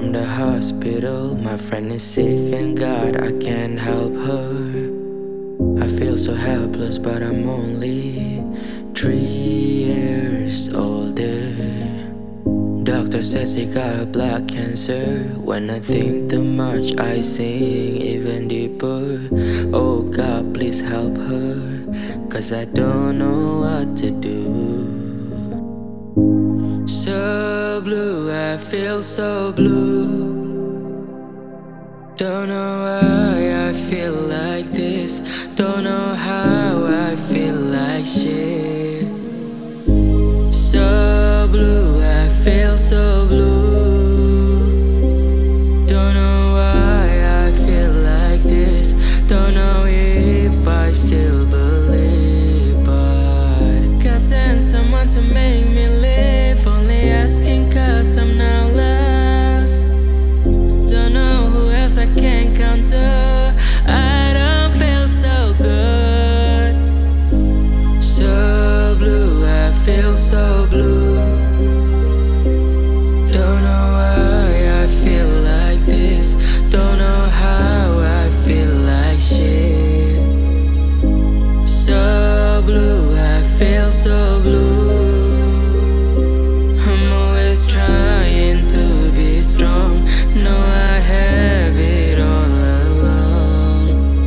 from the hospital. My friend is sick and God, I can't help her. I feel so helpless, but I'm only 3 years older. Doctor says he got black cancer. When I think too much, I sing even deeper. Oh God, please help her, 'cause I don't know what to do. So blue, I feel so blue. Don't know why I feel like this. Don't know how I feel like shit. So blue, I feel so blue. Don't know why I feel like this. Don't know if I still believe, but God sent someone to make me live. Only asking 'cause I'm now lost. Don't know who else I can count to. I don't feel so good. So blue, I feel so blue. Don't know why I feel like this. Don't know how I feel like shit. So blue, I feel so blue. I'm always trying to be strong. No, I have it all along.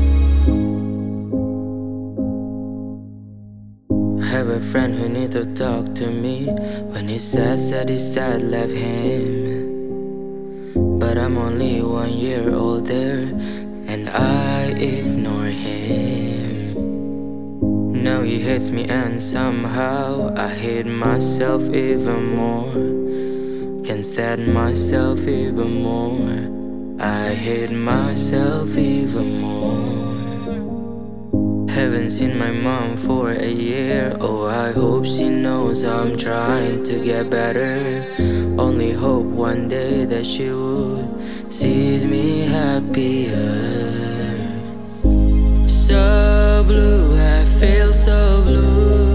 I have a friend who need to talk to me. When he said his dad left him. But I'm only 1 year older, and I ignore him. Now he hates me, and somehow I hate myself even more. Can't stand myself even more. I hate myself even more. Haven't seen my mom for a year. Oh, I hope she knows I'm trying to get better. Only hope one day that she would sees me happier. So blue, I feel so blue.